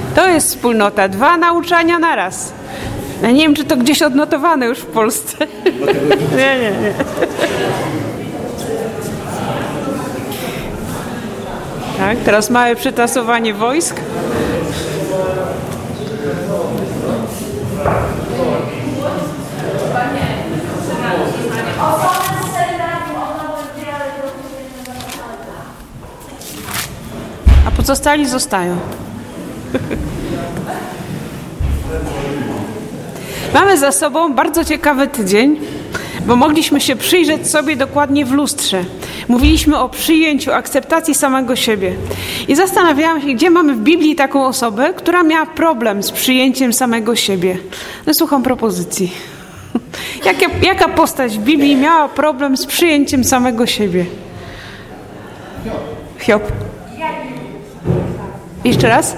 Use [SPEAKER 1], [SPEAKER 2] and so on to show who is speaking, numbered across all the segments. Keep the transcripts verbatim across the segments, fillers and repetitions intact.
[SPEAKER 1] To jest wspólnota. Dwa nauczania naraz. Ja nie wiem, czy to gdzieś odnotowane już w Polsce. Nie, nie, nie. Tak, teraz małe przytasowanie wojsk. A pozostali zostają. Mamy za sobą bardzo ciekawy tydzień, bo mogliśmy się przyjrzeć sobie dokładnie w lustrze. Mówiliśmy o przyjęciu, akceptacji samego siebie. I zastanawiałam się, gdzie mamy w Biblii taką osobę, która miała problem z przyjęciem samego siebie. No, słucham propozycji. Jaka, jaka postać w Biblii miała problem z przyjęciem samego siebie? Hiob. Jeszcze raz?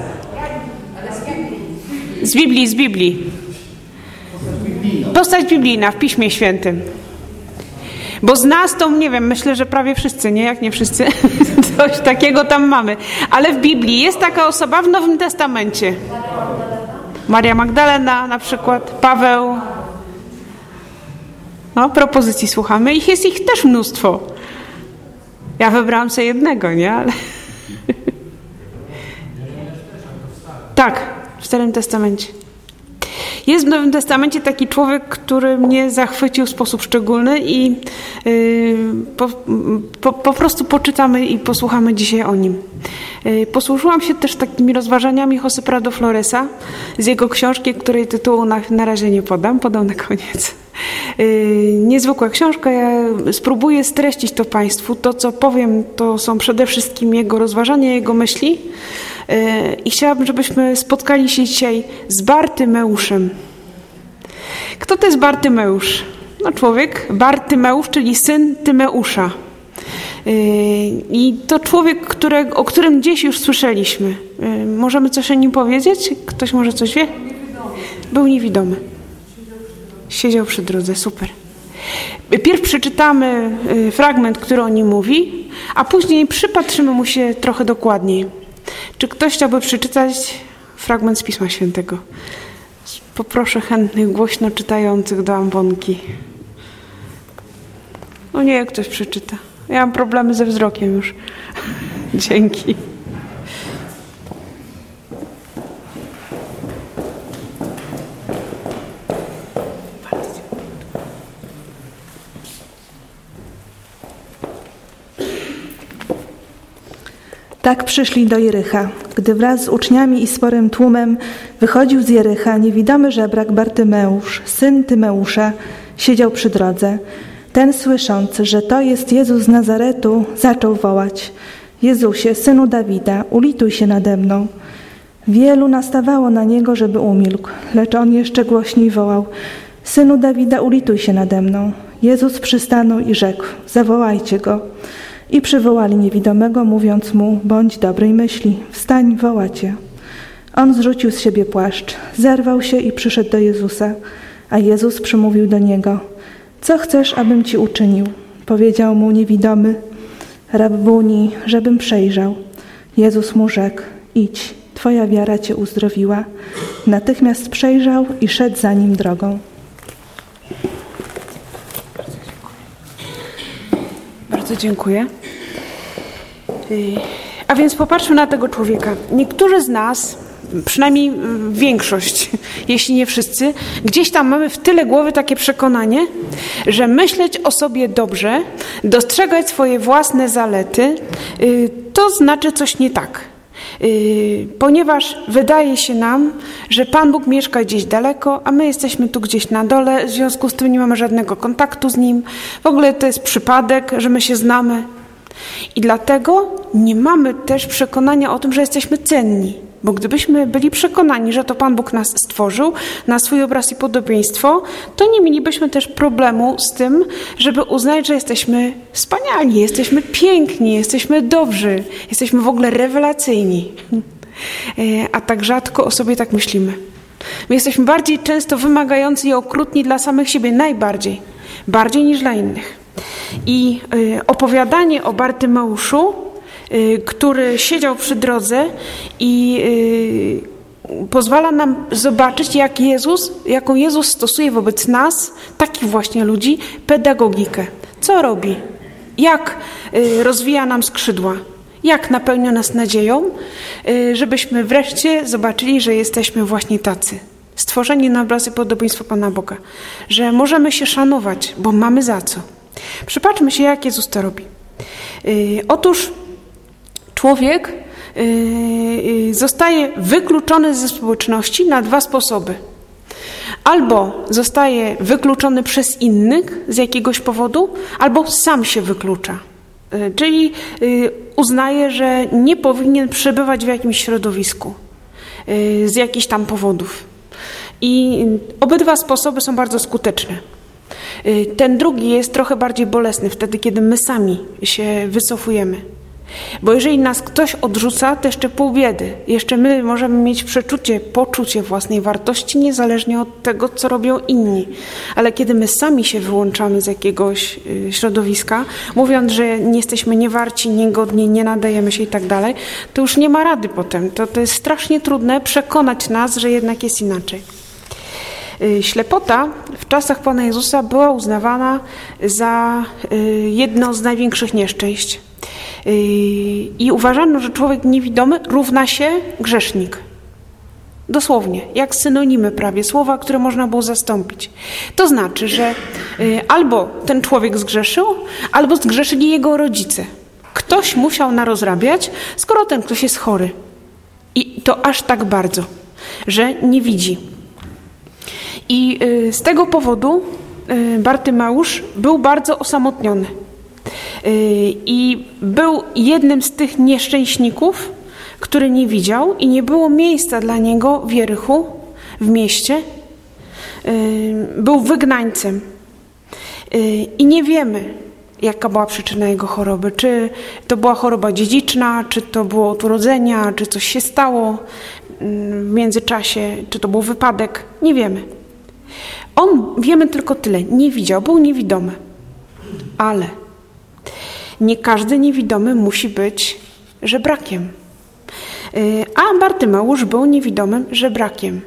[SPEAKER 1] Z Biblii, z Biblii. Postać biblijna w Piśmie Świętym. Bo z nas to, nie wiem, myślę, że prawie wszyscy, nie? Jak nie wszyscy, coś takiego tam mamy. Ale w Biblii jest taka osoba w Nowym Testamencie. Maria Magdalena na przykład, Paweł. No, propozycji słuchamy. Ich jest ich też mnóstwo. Ja wybrałam sobie jednego, nie? Ale... Tak, w Starym Testamencie. Jest w Nowym Testamencie taki człowiek, który mnie zachwycił w sposób szczególny i yy, po, po, po prostu poczytamy i posłuchamy dzisiaj o nim. Yy, posłużyłam się też takimi rozważaniami José Prado Floresa z jego książki, której tytułu na, na razie nie podam, podam na koniec. Yy, niezwykła książka, ja spróbuję streścić to Państwu. To, co powiem, to są przede wszystkim jego rozważania, jego myśli. Yy, I chciałabym, żebyśmy spotkali się dzisiaj z Bartymeuszem. Kto to jest Bartymeusz? No człowiek, Bartymeusz, czyli syn Tymeusza. Yy, I to człowiek, które, o którym gdzieś już słyszeliśmy. Yy, możemy coś o nim powiedzieć? Ktoś może coś wie? Był niewidomy. Siedział przy drodze, super. Pierw przeczytamy fragment, który o nim mówi, a później przypatrzymy mu się trochę dokładniej. Czy ktoś chciałby przeczytać fragment z Pisma Świętego? Poproszę chętnych, głośno czytających do ambonki. No nie, jak ktoś przeczyta. Ja mam problemy ze wzrokiem już. Dzięki.
[SPEAKER 2] Tak przyszli do Jericha. Gdy wraz z uczniami i sporym tłumem wychodził z Jericha, niewidomy żebrak Bartymeusz, syn Tymeusza, siedział przy drodze. Ten, słysząc, że to jest Jezus z Nazaretu, zaczął wołać: Jezusie, synu Dawida, ulituj się nade mną. Wielu nastawało na niego, żeby umilkł, lecz on jeszcze głośniej wołał: Synu Dawida, ulituj się nade mną. Jezus przystanął i rzekł: Zawołajcie go. I przywołali niewidomego, mówiąc mu: bądź dobrej myśli, wstań, woła cię. On zrzucił z siebie płaszcz, zerwał się i przyszedł do Jezusa. A Jezus przymówił do niego: co chcesz, abym ci uczynił? Powiedział mu niewidomy: Rabbuni, żebym przejrzał. Jezus mu rzekł: idź, twoja wiara cię uzdrowiła. Natychmiast przejrzał i szedł za nim drogą.
[SPEAKER 1] Bardzo dziękuję. A więc popatrzmy na tego człowieka. Niektórzy z nas, przynajmniej większość, jeśli nie wszyscy, gdzieś tam mamy w tyle głowy takie przekonanie, że myśleć o sobie dobrze, dostrzegać swoje własne zalety, to znaczy coś nie tak. Ponieważ wydaje się nam, że Pan Bóg mieszka gdzieś daleko, a my jesteśmy tu gdzieś na dole, w związku z tym nie mamy żadnego kontaktu z Nim. W ogóle to jest przypadek, że my się znamy. I dlatego nie mamy też przekonania o tym, że jesteśmy cenni. Bo gdybyśmy byli przekonani, że to Pan Bóg nas stworzył na swój obraz i podobieństwo, to nie mielibyśmy też problemu z tym, żeby uznać, że jesteśmy wspaniali, jesteśmy piękni, jesteśmy dobrzy, jesteśmy w ogóle rewelacyjni. A tak rzadko o sobie tak myślimy. My jesteśmy bardziej często wymagający i okrutni dla samych siebie, najbardziej, bardziej niż dla innych. I opowiadanie o Bartymeuszu, który siedział przy drodze i pozwala nam zobaczyć, jak Jezus, jaką Jezus stosuje wobec nas, takich właśnie ludzi, pedagogikę. Co robi? Jak rozwija nam skrzydła? Jak napełnia nas nadzieją, żebyśmy wreszcie zobaczyli, że jesteśmy właśnie tacy. Stworzeni na obraz i podobieństwo Pana Boga. Że możemy się szanować, bo mamy za co. Przypatrzmy się, jak Jezus to robi. Otóż człowiek zostaje wykluczony ze społeczności na dwa sposoby. Albo zostaje wykluczony przez innych z jakiegoś powodu, albo sam się wyklucza. Czyli uznaje, że nie powinien przebywać w jakimś środowisku z jakichś tam powodów. I obydwa sposoby są bardzo skuteczne. Ten drugi jest trochę bardziej bolesny wtedy, kiedy my sami się wycofujemy. Bo jeżeli nas ktoś odrzuca, to jeszcze pół biedy. Jeszcze my możemy mieć przeczucie, poczucie własnej wartości, niezależnie od tego, co robią inni. Ale kiedy my sami się wyłączamy z jakiegoś środowiska, mówiąc, że nie jesteśmy niewarci, niegodni, nie nadajemy się i tak dalej, to już nie ma rady potem. To, to jest strasznie trudne przekonać nas, że jednak jest inaczej. Ślepota w czasach Pana Jezusa była uznawana za jedno z największych nieszczęść. I uważano, że człowiek niewidomy równa się grzesznik. Dosłownie, jak synonimy prawie, słowa, które można było zastąpić. To znaczy, że albo ten człowiek zgrzeszył, albo zgrzeszyli jego rodzice. Ktoś musiał narozrabiać, skoro ten ktoś jest chory. I to aż tak bardzo, że nie widzi. I z tego powodu Bartymeusz był bardzo osamotniony. I był jednym z tych nieszczęśników, który nie widział i nie było miejsca dla niego w Jerychu, w mieście. Był wygnańcem. I nie wiemy, jaka była przyczyna jego choroby. Czy to była choroba dziedziczna, czy to było od urodzenia, czy coś się stało w międzyczasie, czy to był wypadek. Nie wiemy. On, wiemy tylko tyle, nie widział, był niewidomy. Ale nie każdy niewidomy musi być żebrakiem. A Bartymeusz był niewidomym żebrakiem.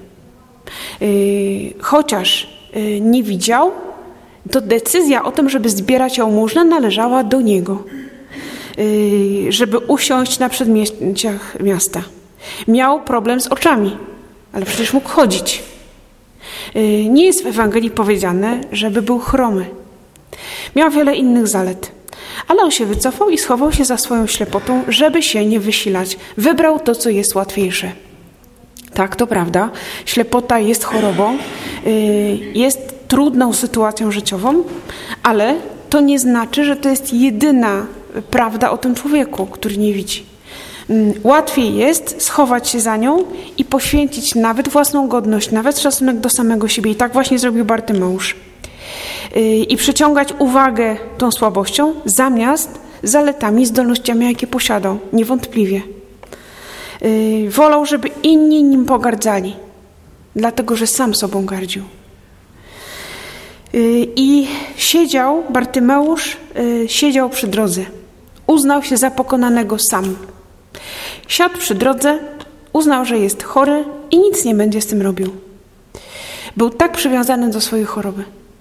[SPEAKER 1] Chociaż nie widział, to decyzja o tym, żeby zbierać jałmużnę, należała do niego. Żeby usiąść na przedmieściach miasta. Miał problem z oczami, ale przecież mógł chodzić. Nie jest w Ewangelii powiedziane, żeby był chromy. Miał wiele innych zalet. Ale on się wycofał i schował się za swoją ślepotą, żeby się nie wysilać. Wybrał to, co jest łatwiejsze. Tak, to prawda. Ślepota jest chorobą, jest trudną sytuacją życiową, ale to nie znaczy, że to jest jedyna prawda o tym człowieku, który nie widzi. Łatwiej jest schować się za nią i poświęcić nawet własną godność, nawet szacunek do samego siebie. I tak właśnie zrobił Bartymeusz. I przyciągać uwagę tą słabością zamiast zaletami, zdolnościami, jakie posiadał. Niewątpliwie. Wolał, żeby inni nim pogardzali, dlatego że sam sobą gardził. I siedział, Bartymeusz siedział przy drodze. Uznał się za pokonanego sam. Siadł przy drodze, uznał, że jest chory i nic nie będzie z tym robił. Był tak przywiązany do swojej choroby.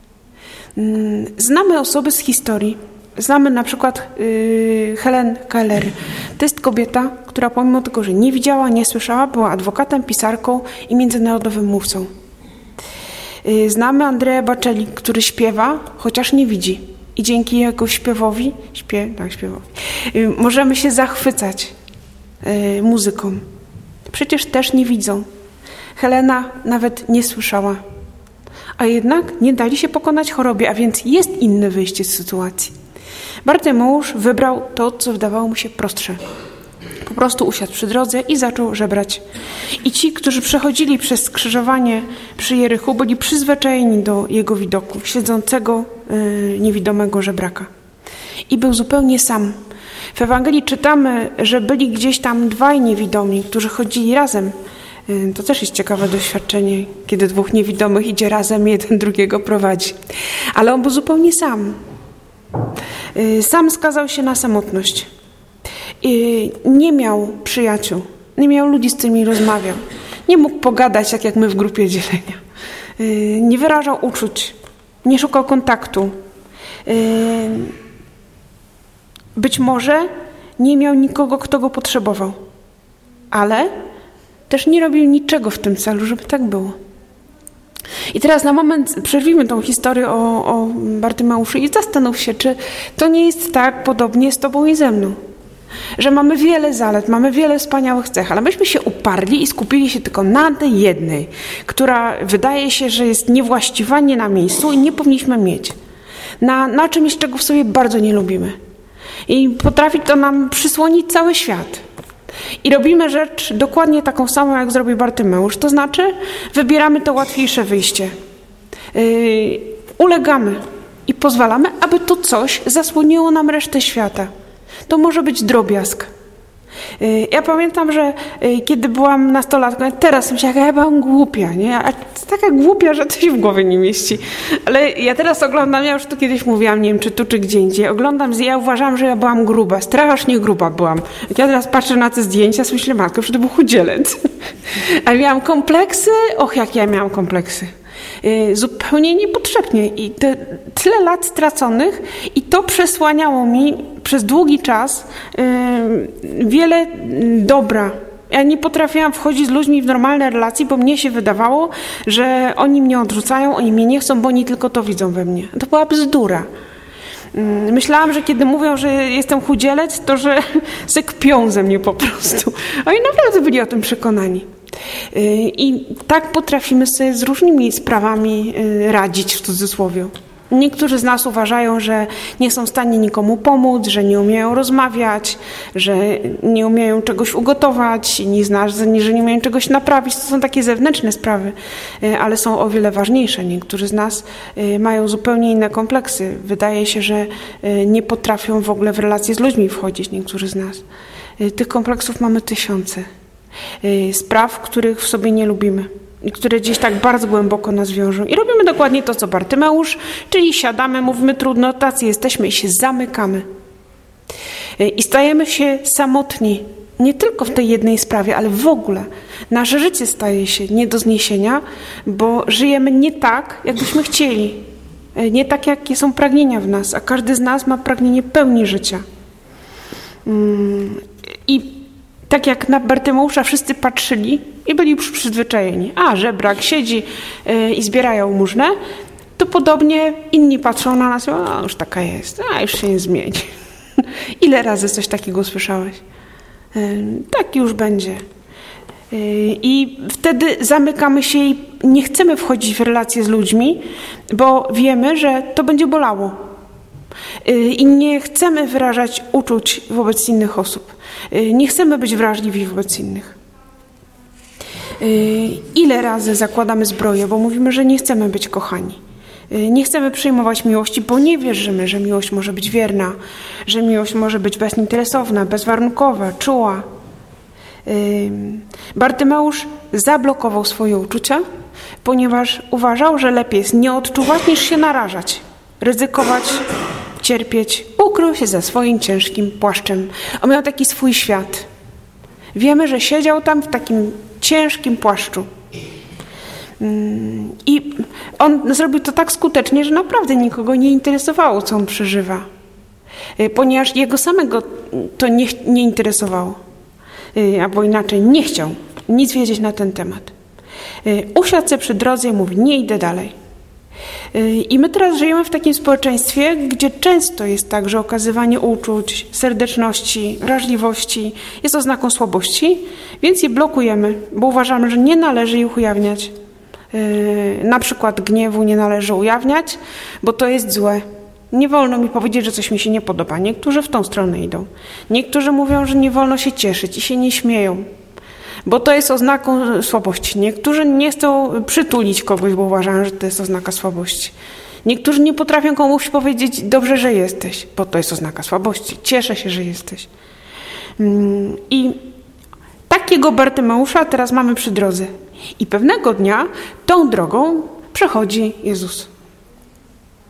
[SPEAKER 1] Znamy osoby z historii. Znamy na przykład yy, Helen Keller. To jest kobieta, która pomimo tego, że nie widziała, nie słyszała, była adwokatem, pisarką i międzynarodowym mówcą. Yy, znamy Andrea Bocelli, który śpiewa, chociaż nie widzi. I dzięki jego śpiewowi, śpiew, tak, śpiewowi yy, możemy się zachwycać yy, muzyką. Przecież też nie widzą. Helena nawet nie słyszała. A jednak nie dali się pokonać chorobie, a więc jest inne wyjście z sytuacji. Bartymeusz wybrał to, co wydawało mu się prostsze. Po prostu usiadł przy drodze i zaczął żebrać. I ci, którzy przechodzili przez skrzyżowanie przy Jerychu, byli przyzwyczajeni do jego widoku, siedzącego yy, niewidomego żebraka. I był zupełnie sam. W Ewangelii czytamy, że byli gdzieś tam dwaj niewidomi, którzy chodzili razem. To też jest ciekawe doświadczenie, kiedy dwóch niewidomych idzie razem, jeden drugiego prowadzi. Ale on był zupełnie sam. Sam skazał się na samotność. Nie miał przyjaciół, nie miał ludzi, z którymi rozmawiał. Nie mógł pogadać tak jak my w grupie dzielenia. Nie wyrażał uczuć. Nie szukał kontaktu. Być może nie miał nikogo, kto go potrzebował. Ale też nie robił niczego w tym celu, żeby tak było. I teraz na moment przerwijmy tą historię o, o Bartymeuszu i zastanów się, czy to nie jest tak podobnie z tobą i ze mną. Że mamy wiele zalet, mamy wiele wspaniałych cech, ale myśmy się uparli i skupili się tylko na tej jednej, która wydaje się, że jest niewłaściwa, nie na miejscu i nie powinniśmy mieć. Na, na czymś, czego w sobie bardzo nie lubimy. I potrafi to nam przysłonić cały świat. I robimy rzecz dokładnie taką samą, jak zrobił Bartymeusz. To znaczy, wybieramy to łatwiejsze wyjście. Yy, ulegamy i pozwalamy, aby to coś zasłoniło nam resztę świata. To może być drobiazg. Yy, ja pamiętam, że yy, kiedy byłam nastolatką, teraz myślę, jaka ja byłam głupia, nie? A taka głupia, że to się w głowie nie mieści. Ale ja teraz oglądam, ja już tu kiedyś mówiłam, nie wiem, czy tu, czy gdzie indziej. Oglądam, ja uważam, że ja byłam gruba, strasznie gruba byłam. Jak ja teraz patrzę na te zdjęcia, myślę, matko, że to był chudzielec. A miałam kompleksy? Och, jak ja miałam kompleksy. Yy, zupełnie niepotrzebnie. I te, tyle lat straconych i to przesłaniało mi przez długi czas yy, wiele dobra. Ja nie potrafiłam wchodzić z ludźmi w normalne relacje, bo mnie się wydawało, że oni mnie odrzucają, oni mnie nie chcą, bo oni tylko to widzą we mnie. To była bzdura. Myślałam, że kiedy mówią, że jestem chudzielec, to że se kpią ze mnie po prostu. Oni naprawdę byli o tym przekonani. I tak potrafimy sobie z różnymi sprawami radzić, w cudzysłowie. Niektórzy z nas uważają, że nie są w stanie nikomu pomóc, że nie umieją rozmawiać, że nie umieją czegoś ugotować, inni z nas, że nie umieją czegoś naprawić. To są takie zewnętrzne sprawy, ale są o wiele ważniejsze. Niektórzy z nas mają zupełnie inne kompleksy. Wydaje się, że nie potrafią w ogóle w relacje z ludźmi wchodzić, niektórzy z nas. Tych kompleksów mamy tysiące. Spraw, których w sobie nie lubimy i które gdzieś tak bardzo głęboko nas wiążą. I robimy dokładnie to, co Bartymeusz, czyli siadamy, mówimy trudno, tacy jesteśmy i się zamykamy. I stajemy się samotni, nie tylko w tej jednej sprawie, ale w ogóle. Nasze życie staje się nie do zniesienia, bo żyjemy nie tak, jakbyśmy chcieli. Nie tak, jakie są pragnienia w nas, a każdy z nas ma pragnienie pełni życia. I tak jak na Bartymeusza wszyscy patrzyli i byli już przyzwyczajeni. A, żebrak siedzi yy, i zbiera jałmużnę, to podobnie inni patrzą na nas, a już taka jest, a już się nie zmieni. Ile razy coś takiego słyszałeś? Yy, tak już będzie. Yy, I wtedy zamykamy się i nie chcemy wchodzić w relacje z ludźmi, bo wiemy, że to będzie bolało. I nie chcemy wyrażać uczuć wobec innych osób. Nie chcemy być wrażliwi wobec innych. Ile razy zakładamy zbroję, bo mówimy, że nie chcemy być kochani. Nie chcemy przyjmować miłości, bo nie wierzymy, że miłość może być wierna, że miłość może być bezinteresowna, bezwarunkowa, czuła. Bartymeusz zablokował swoje uczucia, ponieważ uważał, że lepiej jest nie odczuwać, niż się narażać, ryzykować, cierpieć. Ukrył się za swoim ciężkim płaszczem. On miał taki swój świat. Wiemy, że siedział tam w takim ciężkim płaszczu. I on zrobił to tak skutecznie, że naprawdę nikogo nie interesowało, co on przeżywa. Ponieważ jego samego to nie, nie interesowało. Albo inaczej, nie chciał nic wiedzieć na ten temat. Usiadł się przy drodze i mówi, nie idę dalej. I my teraz żyjemy w takim społeczeństwie, gdzie często jest tak, że okazywanie uczuć, serdeczności, wrażliwości jest oznaką słabości, więc je blokujemy, bo uważamy, że nie należy ich ujawniać. Yy, na przykład gniewu nie należy ujawniać, bo to jest złe. Nie wolno mi powiedzieć, że coś mi się nie podoba. Niektórzy w tą stronę idą. Niektórzy mówią, że nie wolno się cieszyć i się nie śmieją, bo to jest oznaką słabości. Niektórzy nie chcą przytulić kogoś, bo uważają, że to jest oznaka słabości. Niektórzy nie potrafią komuś powiedzieć dobrze, że jesteś, bo to jest oznaka słabości. Cieszę się, że jesteś. I takiego Bartymeusza teraz mamy przy drodze. I pewnego dnia tą drogą przechodzi Jezus.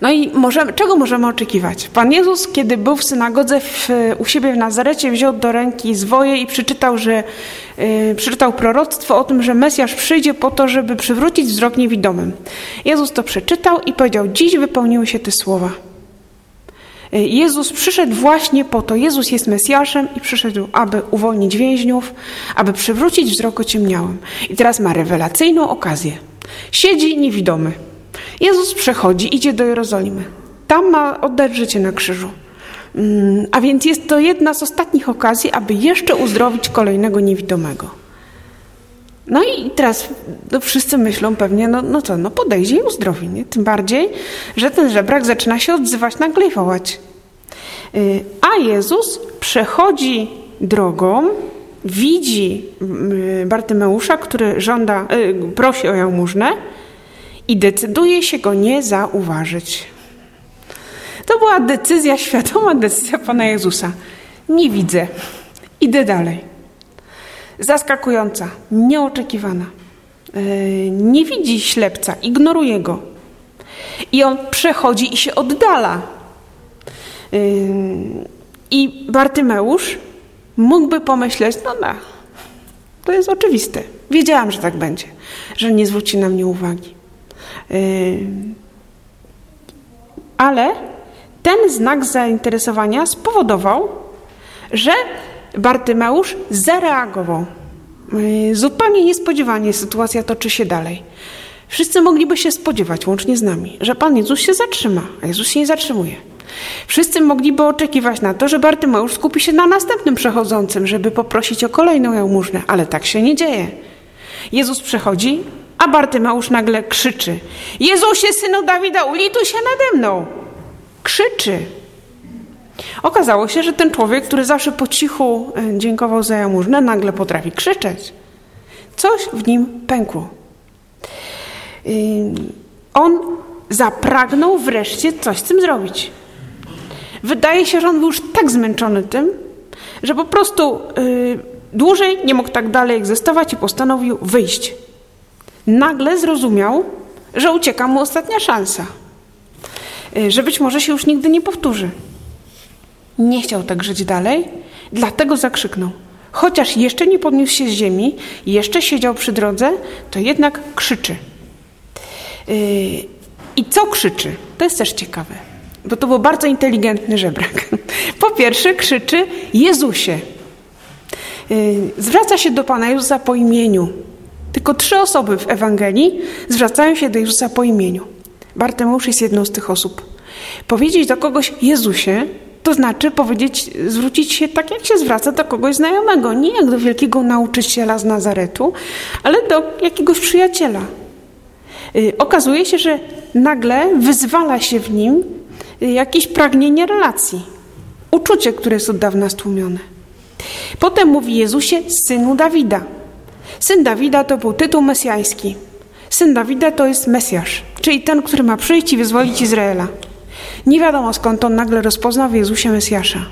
[SPEAKER 1] No i możemy, czego możemy oczekiwać? Pan Jezus, kiedy był w synagodze w, u siebie w Nazarecie, wziął do ręki zwoje i przeczytał, że, yy, przeczytał proroctwo o tym, że Mesjasz przyjdzie po to, żeby przywrócić wzrok niewidomym. Jezus to przeczytał i powiedział: dziś wypełniły się te słowa. Yy, Jezus przyszedł właśnie po to. Jezus jest Mesjaszem i przyszedł, aby uwolnić więźniów, aby przywrócić wzrok ociemniałym. I teraz ma rewelacyjną okazję. Siedzi niewidomy. Jezus przechodzi, idzie do Jerozolimy. Tam ma oddać życie na krzyżu. A więc jest to jedna z ostatnich okazji, aby jeszcze uzdrowić kolejnego niewidomego. No i teraz no wszyscy myślą pewnie, no, no co, no podejdzie i uzdrowi. Nie? Tym bardziej, że ten żebrak zaczyna się odzywać, nagle i wołać. A Jezus przechodzi drogą, widzi Bartymeusza, który żąda, prosi o jałmużnę, i decyduje się go nie zauważyć. To była decyzja, świadoma decyzja Pana Jezusa. Nie widzę. Idę dalej. Zaskakująca, nieoczekiwana. Nie widzi ślepca, ignoruje go. I on przechodzi i się oddala. I Bartymeusz mógłby pomyśleć, no no, to jest oczywiste. Wiedziałam, że tak będzie, że nie zwróci na mnie uwagi. Ale ten znak zainteresowania spowodował, że Bartymeusz zareagował. Zupełnie niespodziewanie sytuacja toczy się dalej. Wszyscy mogliby się spodziewać, łącznie z nami, że Pan Jezus się zatrzyma, a Jezus się nie zatrzymuje. Wszyscy mogliby oczekiwać na to, że Bartymeusz skupi się na następnym przechodzącym, żeby poprosić o kolejną jałmużnę, ale tak się nie dzieje. Jezus przechodzi, a Bartymeusz nagle krzyczy: Jezusie, Synu Dawida, ulituj się nade mną! Krzyczy. Okazało się, że ten człowiek, który zawsze po cichu dziękował za jałmużnę, nagle potrafi krzyczeć. Coś w nim pękło. On zapragnął wreszcie coś z tym zrobić. Wydaje się, że on był już tak zmęczony tym, że po prostu yy, dłużej nie mógł tak dalej egzystować i postanowił wyjść. Nagle zrozumiał, że ucieka mu ostatnia szansa. Yy, że być może się już nigdy nie powtórzy. Nie chciał tak żyć dalej, dlatego zakrzyknął. Chociaż jeszcze nie podniósł się z ziemi, jeszcze siedział przy drodze, to jednak krzyczy. Yy, I co krzyczy? To jest też ciekawe, bo to był bardzo inteligentny żebrak. Po pierwsze krzyczy: Jezusie. Yy, zwraca się do Pana Jezusa po imieniu. Tylko trzy osoby w Ewangelii zwracają się do Jezusa po imieniu. Bartymeusz jest jedną z tych osób. Powiedzieć do kogoś Jezusie to znaczy powiedzieć, zwrócić się tak, jak się zwraca do kogoś znajomego. Nie jak do wielkiego nauczyciela z Nazaretu, ale do jakiegoś przyjaciela. Yy, okazuje się, że nagle wyzwala się w nim jakieś pragnienie relacji. Uczucie, które jest od dawna stłumione. Potem mówi Jezusie, Synu Dawida. Syn Dawida to był tytuł mesjański. Syn Dawida to jest Mesjasz, czyli ten, który ma przyjść i wyzwolić Izraela. Nie wiadomo, skąd on nagle rozpoznał w Jezusie Mesjasza.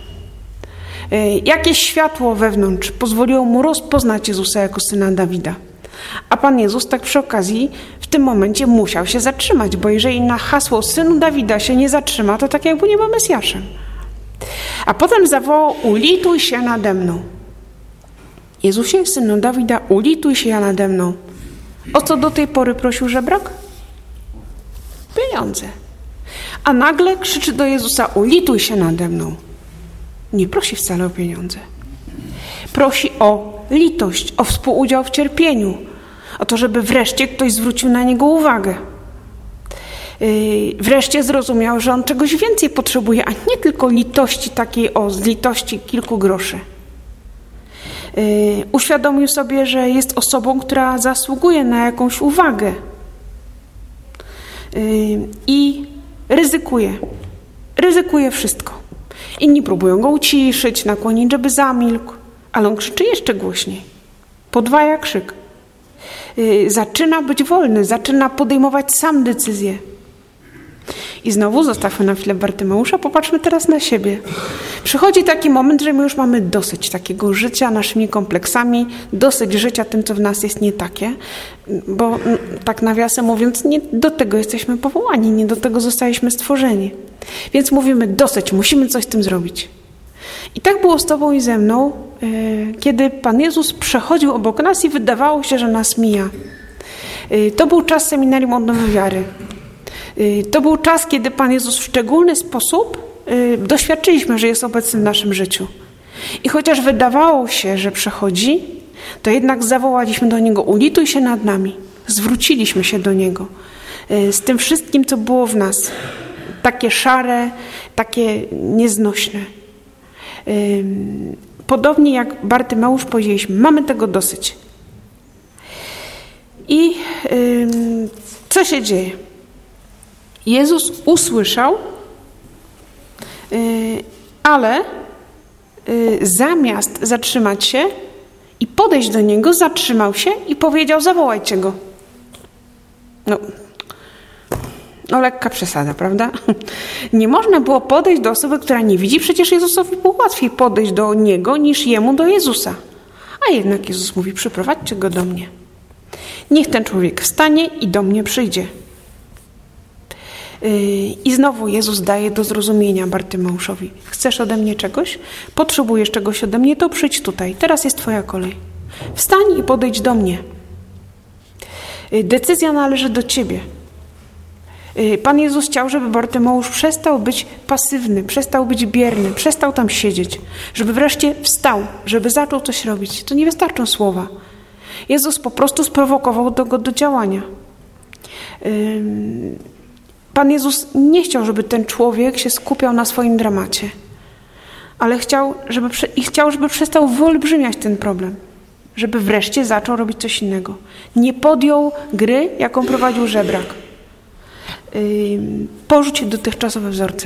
[SPEAKER 1] Jakieś światło wewnątrz pozwoliło mu rozpoznać Jezusa jako Syna Dawida. A Pan Jezus tak przy okazji w tym momencie musiał się zatrzymać, bo jeżeli na hasło Synu Dawida się nie zatrzyma, to tak jakby nie był Mesjaszem. A potem zawołał: ulituj się nade mną. Jezusie, Synu Dawida, ulituj się nade mną. O co do tej pory prosił żebrak? Pieniądze. A nagle krzyczy do Jezusa: ulituj się nade mną. Nie prosi wcale o pieniądze. Prosi o litość, o współudział w cierpieniu, o to, żeby wreszcie ktoś zwrócił na niego uwagę. Yy, wreszcie zrozumiał, że on czegoś więcej potrzebuje, a nie tylko litości takiej o z litości kilku groszy. Yy, uświadomił sobie, że jest osobą, która zasługuje na jakąś uwagę. Yy, I ryzykuje. Ryzykuje wszystko. Inni próbują go uciszyć, nakłonić, żeby zamilkł, ale on krzyczy jeszcze głośniej. Podwaja krzyk. Yy, zaczyna być wolny, zaczyna podejmować sam decyzje. I znowu zostawmy na chwilę Bartymeusza, popatrzmy teraz na siebie. Przychodzi taki moment, że my już mamy dosyć takiego życia naszymi kompleksami, dosyć życia tym, co w nas jest nie takie, bo tak nawiasem mówiąc, nie do tego jesteśmy powołani, nie do tego zostaliśmy stworzeni. Więc mówimy dosyć, musimy coś z tym zrobić. I tak było z tobą i ze mną, kiedy Pan Jezus przechodził obok nas i wydawało się, że nas mija. To był czas seminarium odnowy wiary. To był czas, kiedy Pan Jezus w szczególny sposób doświadczyliśmy, że jest obecny w naszym życiu. I chociaż wydawało się, że przechodzi, to jednak zawołaliśmy do Niego: ulituj się nad nami. Zwróciliśmy się do Niego z tym wszystkim, co było w nas. Takie szare, takie nieznośne. Podobnie jak Bartymeusz powiedzieliśmy, mamy tego dosyć. I co się dzieje? Jezus usłyszał, ale zamiast zatrzymać się i podejść do Niego, zatrzymał się i powiedział: zawołajcie Go. No, no lekka przesada, prawda? Nie można było podejść do osoby, która nie widzi. Przecież Jezusowi było łatwiej podejść do Niego niż Jemu do Jezusa. A jednak Jezus mówi: przyprowadźcie Go do mnie. Niech ten człowiek wstanie i do mnie przyjdzie. I znowu Jezus daje do zrozumienia Bartymeuszowi: chcesz ode mnie czegoś? Potrzebujesz czegoś ode mnie? To przyjdź tutaj. Teraz jest twoja kolej. Wstań i podejdź do mnie. Decyzja należy do ciebie. Pan Jezus chciał, żeby Bartymeusz przestał być pasywny, przestał być bierny, przestał tam siedzieć, żeby wreszcie wstał, żeby zaczął coś robić. To nie wystarczą słowa. Jezus po prostu sprowokował go do działania. Pan Jezus nie chciał, żeby ten człowiek się skupiał na swoim dramacie, ale chciał, żeby, i chciał, żeby przestał wyolbrzymiać ten problem, żeby wreszcie zaczął robić coś innego. Nie podjął gry, jaką prowadził żebrak. Porzuć dotychczasowe wzorce.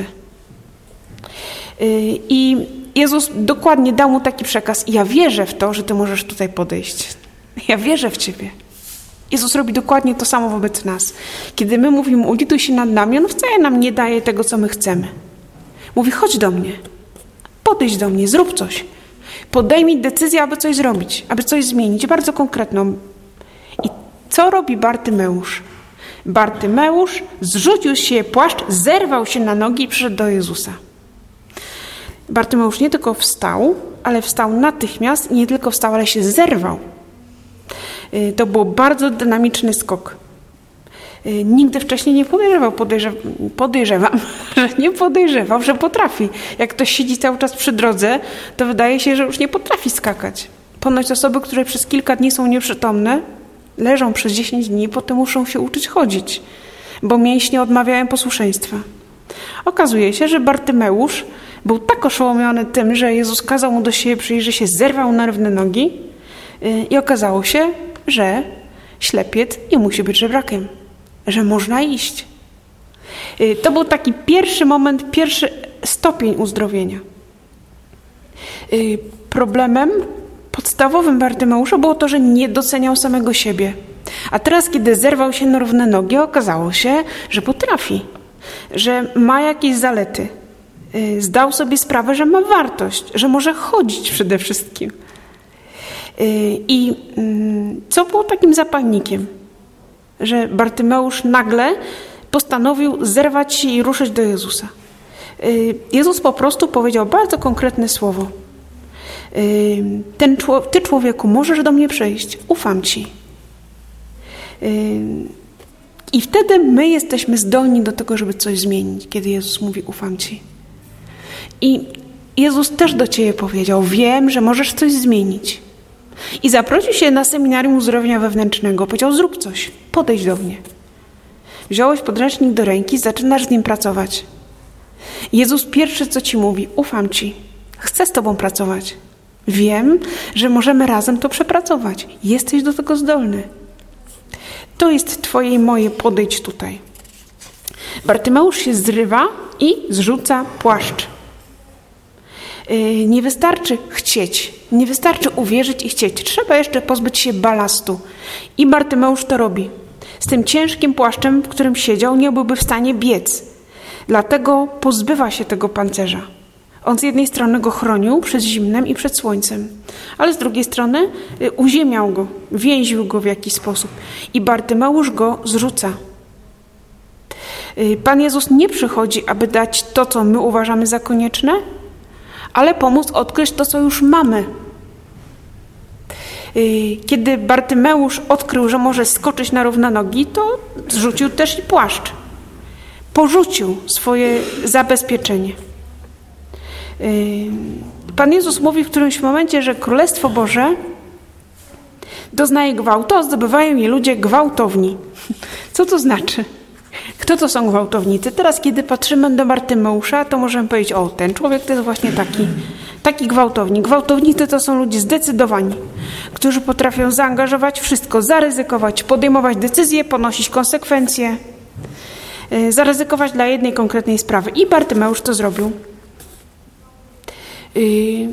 [SPEAKER 1] I Jezus dokładnie dał mu taki przekaz: ja wierzę w to, że ty możesz tutaj podejść. Ja wierzę w ciebie. Jezus robi dokładnie to samo wobec nas. Kiedy my mówimy: ulituj się nad nami, On wcale nam nie daje tego, co my chcemy. Mówi: chodź do mnie, podejdź do mnie, zrób coś. Podejmij decyzję, aby coś zrobić, aby coś zmienić, bardzo konkretną. I co robi Bartymeusz? Bartymeusz zrzucił z siebie płaszcz, zerwał się na nogi i przyszedł do Jezusa. Bartymeusz nie tylko wstał, ale wstał natychmiast i nie tylko wstał, ale się zerwał. To był bardzo dynamiczny skok. Nigdy wcześniej nie podejrzewał, podejrzew, podejrzewam, że nie podejrzewał, że potrafi. Jak ktoś siedzi cały czas przy drodze, to wydaje się, że już nie potrafi skakać. Ponoć osoby, które przez kilka dni są nieprzytomne, leżą przez dziesięć dni, potem muszą się uczyć chodzić, bo mięśnie odmawiają posłuszeństwa. Okazuje się, że Bartymeusz był tak oszołomiony tym, że Jezus kazał mu do siebie przyjść, że się zerwał na równe nogi i okazało się, że ślepiec nie musi być żebrakiem, że można iść. To był taki pierwszy moment, pierwszy stopień uzdrowienia. Problemem podstawowym Bartymeusza było to, że nie doceniał samego siebie. A teraz, kiedy zerwał się na równe nogi, okazało się, że potrafi, że ma jakieś zalety. Zdał sobie sprawę, że ma wartość, że może chodzić przede wszystkim. I co było takim zapalnikiem? Że Bartymeusz nagle postanowił zerwać się i ruszyć do Jezusa. Jezus po prostu powiedział bardzo konkretne słowo. Ten, ty, człowieku, możesz do mnie przyjść. Ufam ci. I wtedy my jesteśmy zdolni do tego, żeby coś zmienić, kiedy Jezus mówi: ufam ci. I Jezus też do ciebie powiedział: wiem, że możesz coś zmienić. I zaprosił się na seminarium uzdrowienia wewnętrznego. Powiedział: zrób coś, podejdź do mnie. Wziąłeś podręcznik do ręki, zaczynasz z nim pracować. Jezus pierwszy co ci mówi: ufam ci, chcę z tobą pracować. Wiem, że możemy razem to przepracować. Jesteś do tego zdolny. To jest twoje i moje, podejdź tutaj. Bartymeusz się zrywa i zrzuca płaszcz. Nie wystarczy chcieć, nie wystarczy uwierzyć i chcieć. Trzeba jeszcze pozbyć się balastu. I Bartymeusz to robi. Z tym ciężkim płaszczem, w którym siedział, nie byłby w stanie biec. Dlatego pozbywa się tego pancerza. On z jednej strony go chronił przed zimnem i przed słońcem, ale z drugiej strony uziemiał go, więził go w jakiś sposób i Bartymeusz go zrzuca. Pan Jezus nie przychodzi, aby dać to, co my uważamy za konieczne, ale pomóc odkryć to, co już mamy. Kiedy Bartymeusz odkrył, że może skoczyć na równe nogi, to zrzucił też i płaszcz. Porzucił swoje zabezpieczenie. Pan Jezus mówi w którymś momencie, że Królestwo Boże doznaje gwałtu, a zdobywają je ludzie gwałtowni. Co to znaczy? Kto to są gwałtownicy? Teraz, kiedy patrzymy do Bartymeusza, to możemy powiedzieć, o, ten człowiek to jest właśnie taki, taki gwałtownik. Gwałtownicy to są ludzie zdecydowani, którzy potrafią zaangażować wszystko, zaryzykować, podejmować decyzje, ponosić konsekwencje, yy, zaryzykować dla jednej konkretnej sprawy. I Bartymeusz to zrobił. Yy.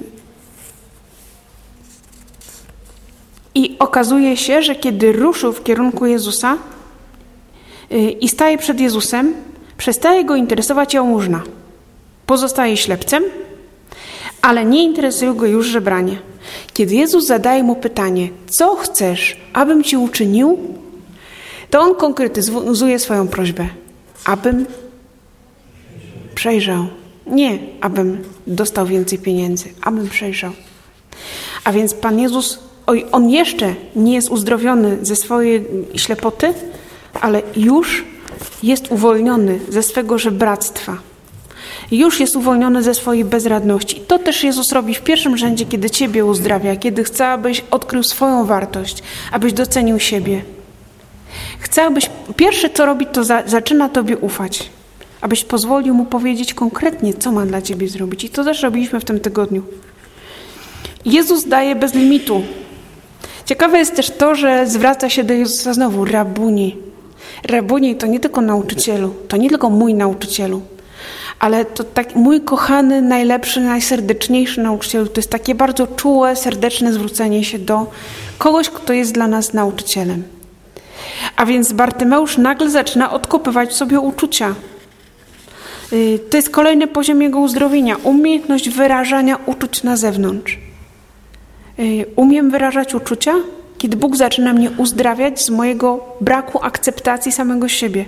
[SPEAKER 1] I okazuje się, że kiedy ruszył w kierunku Jezusa, i staje przed Jezusem, przestaje go interesować jałmużna. Pozostaje ślepcem, ale nie interesuje go już żebranie. Kiedy Jezus zadaje mu pytanie, co chcesz, abym ci uczynił, to on konkretyzuje swoją prośbę, abym przejrzał. Nie, abym dostał więcej pieniędzy, abym przejrzał. A więc Pan Jezus, oj, on jeszcze nie jest uzdrowiony ze swojej ślepoty, ale już jest uwolniony ze swego żebractwa. Już jest uwolniony ze swojej bezradności. To też Jezus robi w pierwszym rzędzie, kiedy Ciebie uzdrawia, kiedy chce, abyś odkrył swoją wartość, abyś docenił siebie. Chce, abyś, pierwsze co robi, to za, zaczyna Tobie ufać, abyś pozwolił Mu powiedzieć konkretnie, co ma dla Ciebie zrobić. I to też robiliśmy w tym tygodniu. Jezus daje bez limitu. Ciekawe jest też to, że zwraca się do Jezusa znowu, rabuni. Rabuni to nie tylko nauczycielu, to nie tylko mój nauczycielu, ale to tak mój kochany, najlepszy, najserdeczniejszy nauczycielu. To jest takie bardzo czułe, serdeczne zwrócenie się do kogoś, kto jest dla nas nauczycielem. A więc Bartymeusz nagle zaczyna odkopywać w sobie uczucia. To jest kolejny poziom jego uzdrowienia, umiejętność wyrażania uczuć na zewnątrz. Umiem wyrażać uczucia, kiedy Bóg zaczyna mnie uzdrawiać z mojego braku akceptacji samego siebie.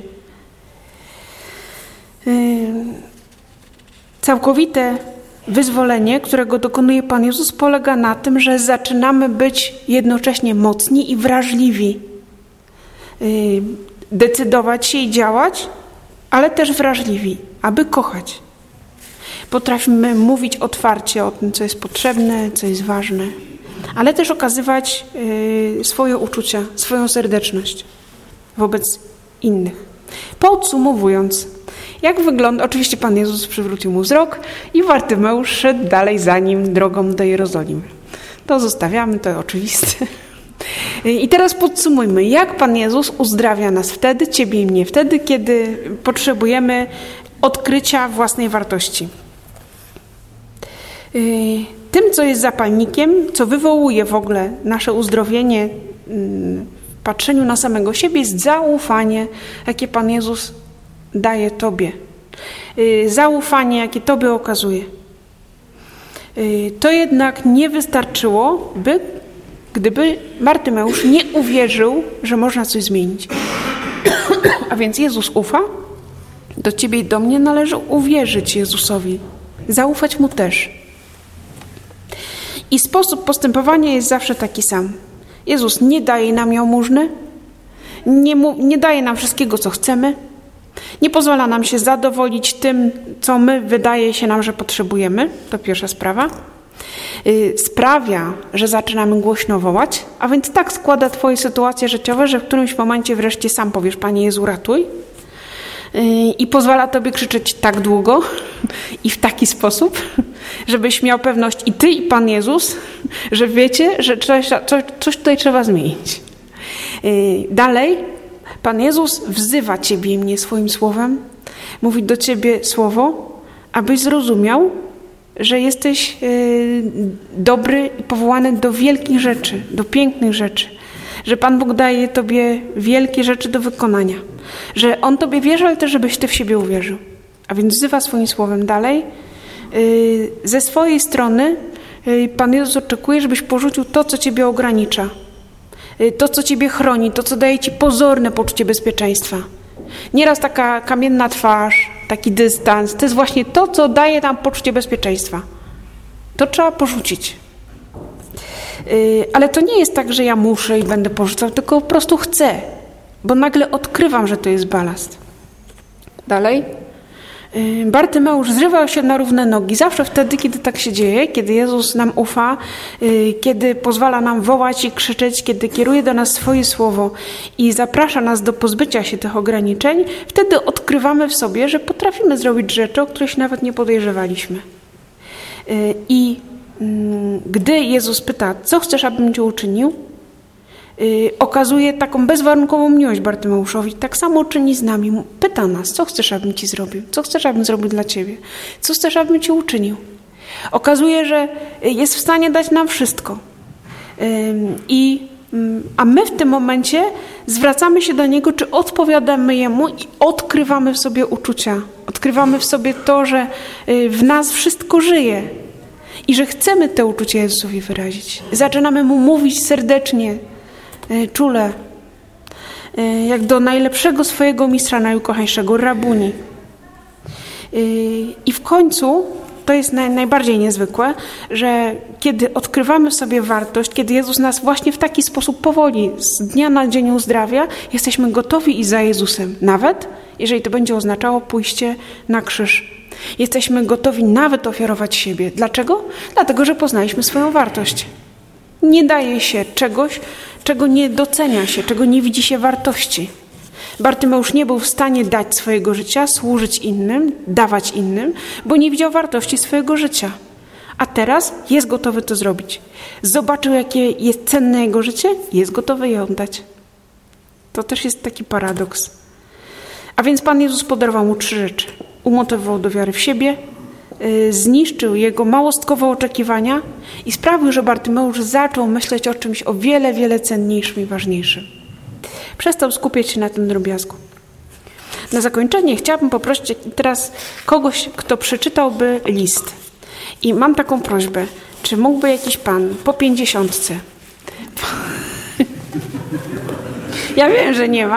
[SPEAKER 1] Całkowite wyzwolenie, którego dokonuje Pan Jezus, polega na tym, że zaczynamy być jednocześnie mocni i wrażliwi. Decydować się i działać, ale też wrażliwi, aby kochać. Potrafimy mówić otwarcie o tym, co jest potrzebne, co jest ważne, ale też okazywać y, swoje uczucia, swoją serdeczność wobec innych. Podsumowując, jak wygląda, oczywiście Pan Jezus przywrócił mu wzrok i Bartymeusz szedł dalej za nim drogą do Jerozolimy. To zostawiamy, to oczywiste. I teraz podsumujmy, jak Pan Jezus uzdrawia nas wtedy, Ciebie i mnie, wtedy, kiedy potrzebujemy odkrycia własnej wartości. Tym, co jest zapalnikiem, co wywołuje w ogóle nasze uzdrowienie w patrzeniu na samego siebie, jest zaufanie, jakie Pan Jezus daje Tobie. Zaufanie, jakie Tobie okazuje. To jednak nie wystarczyło, by, gdyby Bartymeusz nie uwierzył, że można coś zmienić. A więc Jezus ufa, do Ciebie i do mnie należy uwierzyć Jezusowi, zaufać Mu też. I sposób postępowania jest zawsze taki sam. Jezus nie daje nam jałmużny, nie, mu, nie daje nam wszystkiego, co chcemy, nie pozwala nam się zadowolić tym, co my wydaje się nam, że potrzebujemy. To pierwsza sprawa. Yy, sprawia, że zaczynamy głośno wołać, a więc tak składa Twoje sytuacje życiowe, że w którymś momencie wreszcie sam powiesz, Panie Jezu, ratuj. I pozwala Tobie krzyczeć tak długo i w taki sposób, żebyś miał pewność i Ty, i Pan Jezus, że wiecie, że coś, coś, coś tutaj trzeba zmienić. Dalej, Pan Jezus wzywa Ciebie i mnie swoim słowem, mówi do Ciebie słowo, abyś zrozumiał, że jesteś dobry i powołany do wielkich rzeczy, do pięknych rzeczy. Że Pan Bóg daje Tobie wielkie rzeczy do wykonania. Że On Tobie wierzy, ale też żebyś Ty w siebie uwierzył. A więc wzywa swoim słowem dalej. Ze swojej strony Pan Jezus oczekuje, żebyś porzucił to, co ciebie ogranicza. To, co ciebie chroni, to, co daje ci pozorne poczucie bezpieczeństwa. Nieraz taka kamienna twarz, taki dystans, to jest właśnie to, co daje nam poczucie bezpieczeństwa. To trzeba porzucić. Ale to nie jest tak, że ja muszę i będę porzucał, tylko po prostu chcę, bo nagle odkrywam, że to jest balast. Dalej. Bartymeusz zrywał się na równe nogi. Zawsze wtedy, kiedy tak się dzieje, kiedy Jezus nam ufa, kiedy pozwala nam wołać i krzyczeć, kiedy kieruje do nas swoje słowo i zaprasza nas do pozbycia się tych ograniczeń, wtedy odkrywamy w sobie, że potrafimy zrobić rzeczy, o których nawet nie podejrzewaliśmy. I gdy Jezus pyta, co chcesz, abym ci uczynił, Yy, okazuje taką bezwarunkową miłość Bartymeuszowi. Tak samo czyni z nami. Pyta nas, co chcesz, abym ci zrobił? Co chcesz, abym zrobił dla ciebie? Co chcesz, abym ci uczynił? Okazuje, że jest w stanie dać nam wszystko. Yy, i, yy, a my w tym momencie zwracamy się do Niego, czy odpowiadamy Jemu i odkrywamy w sobie uczucia. Odkrywamy w sobie to, że yy, w nas wszystko żyje. I że chcemy te uczucia Jezusowi wyrazić. Zaczynamy Mu mówić serdecznie, czule, jak do najlepszego swojego mistrza, najukochańszego, Rabuni. I w końcu, to jest naj, najbardziej niezwykłe, że kiedy odkrywamy w sobie wartość, kiedy Jezus nas właśnie w taki sposób powoli, z dnia na dzień uzdrawia, jesteśmy gotowi iść za Jezusem, nawet jeżeli to będzie oznaczało pójście na krzyż. Jesteśmy gotowi nawet ofiarować siebie. Dlaczego? Dlatego, że poznaliśmy swoją wartość. Nie daje się czegoś, czego nie docenia się, czego nie widzi się wartości. Bartymeusz nie był w stanie dać swojego życia, służyć innym, dawać innym, bo nie widział wartości swojego życia. A teraz jest gotowy to zrobić. Zobaczył, jakie jest cenne jego życie, jest gotowy je oddać. To też jest taki paradoks. A więc Pan Jezus podarował mu trzy rzeczy. Umotywował do wiary w siebie, zniszczył jego małostkowe oczekiwania i sprawił, że Bartymeusz zaczął myśleć o czymś o wiele, wiele cenniejszym i ważniejszym. Przestał skupiać się na tym drobiazgu. Na zakończenie chciałabym poprosić teraz kogoś, kto przeczytałby list. I mam taką prośbę, czy mógłby jakiś pan po pięćdziesiątce? Ja wiem, że nie ma.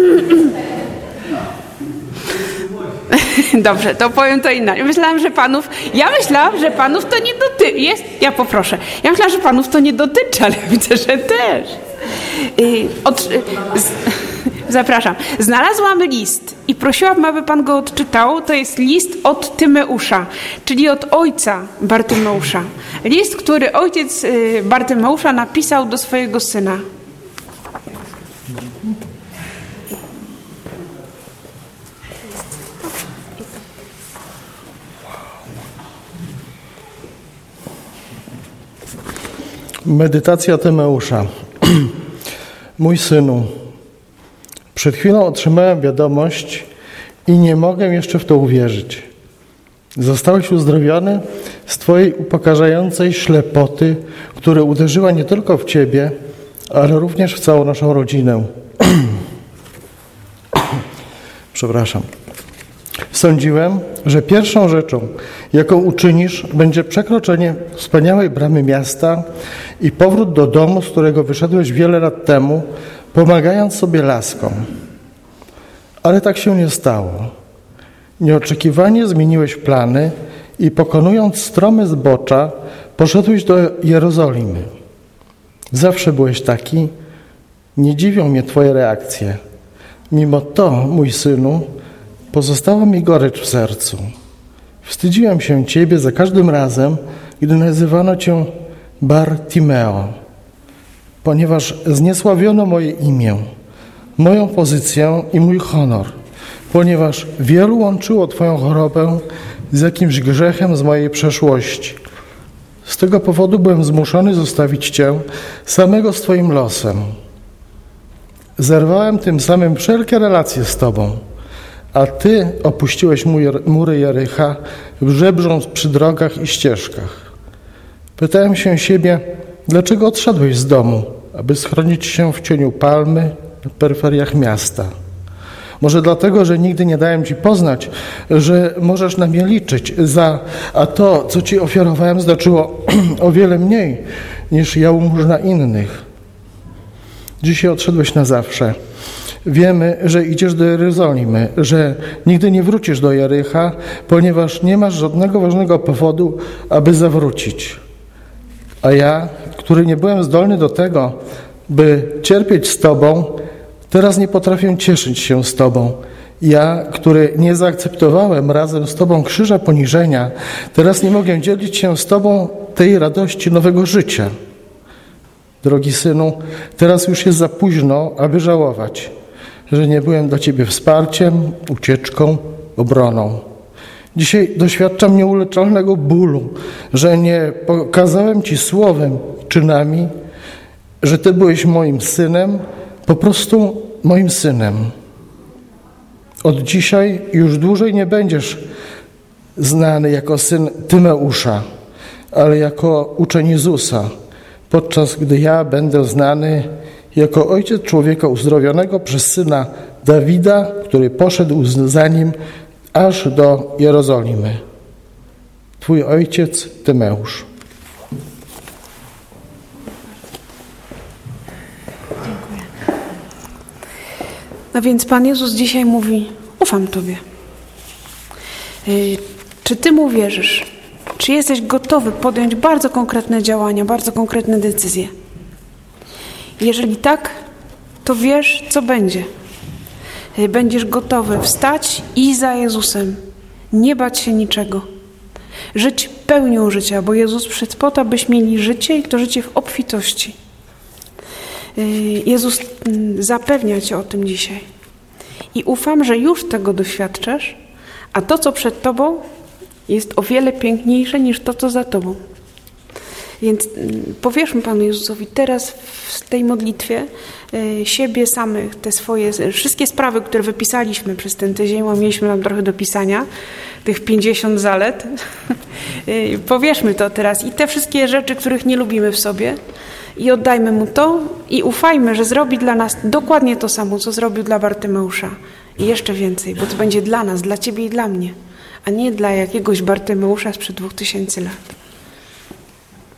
[SPEAKER 1] Dobrze, to powiem to inaczej. Myślałam, że panów, ja myślałam, że panów to nie dotyczy. Jest, ja poproszę. Ja myślałam, że panów to nie dotyczy, ale widzę, że też. Yy, od, yy, z, zapraszam. Znalazłam list i prosiłam, aby pan go odczytał. To jest list od Tymeusza, czyli od ojca Bartymeusza. List, który ojciec yy, Bartymeusza napisał do swojego syna.
[SPEAKER 3] Medytacja Tymeusza. Mój synu, przed chwilą otrzymałem wiadomość i nie mogę jeszcze w to uwierzyć. Zostałeś uzdrowiony z twojej upokarzającej ślepoty, która uderzyła nie tylko w ciebie, ale również w całą naszą rodzinę. Przepraszam. Sądziłem, że pierwszą rzeczą, jaką uczynisz, będzie przekroczenie wspaniałej bramy miasta i powrót do domu, z którego wyszedłeś wiele lat temu, pomagając sobie laskom. Ale tak się nie stało. Nieoczekiwanie zmieniłeś plany i pokonując strome zbocza, poszedłeś do Jerozolimy. Zawsze byłeś taki, nie dziwią mnie twoje reakcje. Mimo to, mój synu, pozostała mi gorycz w sercu. Wstydziłem się ciebie za każdym razem, gdy nazywano cię Bartimeo, ponieważ zniesławiono moje imię, moją pozycję i mój honor, ponieważ wielu łączyło twoją chorobę z jakimś grzechem z mojej przeszłości. Z tego powodu byłem zmuszony zostawić cię samego z twoim losem. Zerwałem tym samym wszelkie relacje z tobą, a ty opuściłeś mury Jericha, żebrząc przy drogach i ścieżkach. Pytałem się siebie, dlaczego odszedłeś z domu, aby schronić się w cieniu palmy na peryferiach miasta. Może dlatego, że nigdy nie dałem Ci poznać, że możesz na mnie liczyć, za, a to, co Ci ofiarowałem, znaczyło o wiele mniej niż jałmużna innych. Dzisiaj odszedłeś na zawsze. Wiemy, że idziesz do Jerozolimy, że nigdy nie wrócisz do Jericha, ponieważ nie masz żadnego ważnego powodu, aby zawrócić. A ja, który nie byłem zdolny do tego, by cierpieć z Tobą, teraz nie potrafię cieszyć się z Tobą. Ja, który nie zaakceptowałem razem z Tobą krzyża poniżenia, teraz nie mogę dzielić się z Tobą tej radości nowego życia. Drogi synu, teraz już jest za późno, aby żałować, że nie byłem dla Ciebie wsparciem, ucieczką, obroną. Dzisiaj doświadczam nieuleczalnego bólu, że nie pokazałem Ci słowem, czynami, że Ty byłeś moim synem, po prostu moim synem. Od dzisiaj już dłużej nie będziesz znany jako syn Tymeusza, ale jako uczeń Jezusa, podczas gdy ja będę znany jako ojciec człowieka uzdrowionego przez syna Dawida, który poszedł za nim aż do Jerozolimy. Twój ojciec Tymeusz.
[SPEAKER 1] Dziękuję. No więc Pan Jezus dzisiaj mówi: ufam Tobie. Yy, czy Ty Mu wierzysz? Czy jesteś gotowy podjąć bardzo konkretne działania, bardzo konkretne decyzje? Jeżeli tak, to wiesz, co będzie. Będziesz gotowy wstać i za Jezusem, nie bać się niczego. Żyć pełnią życia, bo Jezus przyszedł po to, abyśmy mieli życie i to życie w obfitości. Jezus zapewnia Cię o tym dzisiaj. I ufam, że już tego doświadczasz, a to, co przed Tobą, jest o wiele piękniejsze niż to, co za Tobą. Więc powierzmy Panu Jezusowi teraz w tej modlitwie siebie samych, te swoje, wszystkie sprawy, które wypisaliśmy przez ten tydzień, bo mieliśmy tam trochę do pisania, tych pięćdziesiąt zalet. Powierzmy to teraz i te wszystkie rzeczy, których nie lubimy w sobie, i oddajmy Mu to i ufajmy, że zrobi dla nas dokładnie to samo, co zrobił dla Bartymeusza. I jeszcze więcej, bo to będzie dla nas, dla Ciebie i dla mnie, a nie dla jakiegoś Bartymeusza sprzed dwóch tysięcy lat.